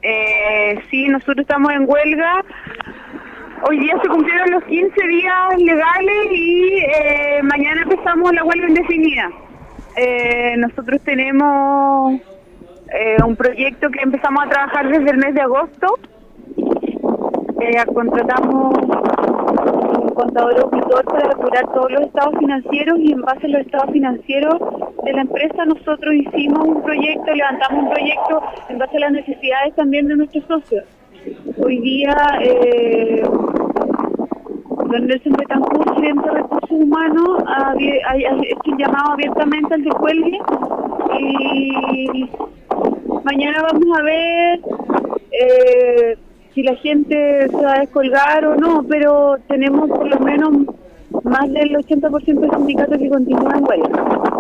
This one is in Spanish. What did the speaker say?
Sí, nosotros estamos en huelga. Hoy día se cumplieron los 15 días legales y mañana empezamos la huelga indefinida. Nosotros tenemos un proyecto que empezamos a trabajar desde el mes de agosto. Contratamos un contador auditor para depurar todos los estados financieros y en base a los estados financieros de la empresa nosotros hicimos un proyecto, levantamos un proyecto en base a las necesidades también de nuestros socios. Hoy día don Nelson Betancourt, gerente de recursos humanos, ha hecho un llamado abiertamente al descuelgue y mañana vamos a ver si la gente se va a descolgar o no, pero tenemos por lo menos más del 80% de sindicatos que continúan en huelga.